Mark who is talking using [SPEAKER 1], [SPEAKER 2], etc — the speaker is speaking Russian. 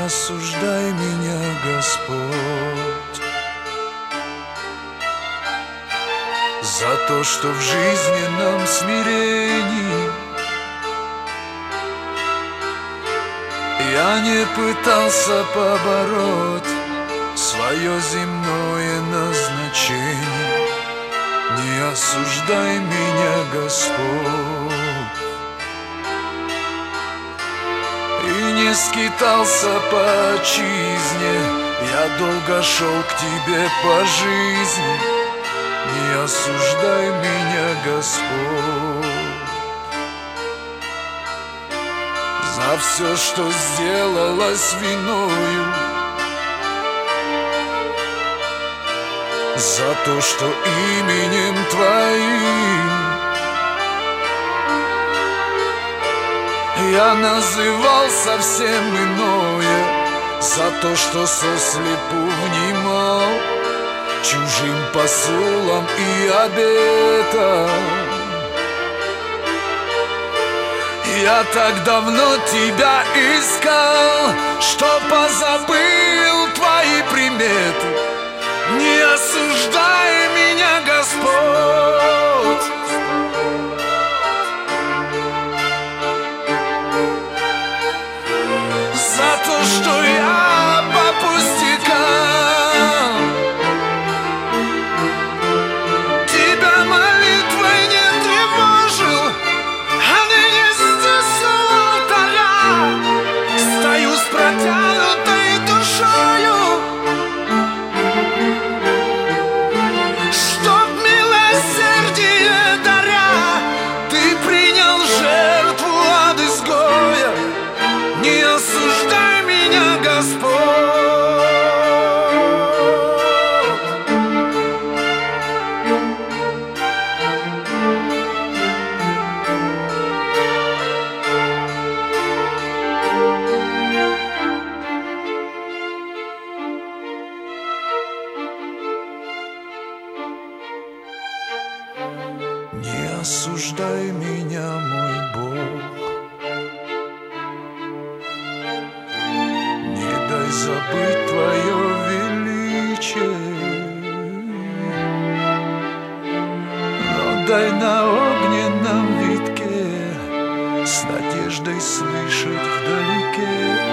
[SPEAKER 1] осуждай меня, Господь, за то, что в жизненном смирении я не пытался побороть свое земное назначение. Не осуждай меня, Господь, и не скитался по отчизне, я долго шел к тебе по жизни. Не осуждай меня, Господь, за все, что сделалось виною, за то, что именем Твоим я называл совсем иное, за то, что сослепу внимал чужим посулам и обетам. Я так давно Тебя искал, что позабыл Твои приметы. Не осуждай меня, Господь, за то, что я по пустякам Тебя молитвой не тревожил, а ныне здесь у алтаря стою с протянутой душою, чтоб милосердие даря, Ты принял жертву от изгоя. Не осуждай меня, Господь, не осуждай меня, мой Бог, не дай забыть Твое величие, но дай на огненном витке с надеждой слышать вдалеке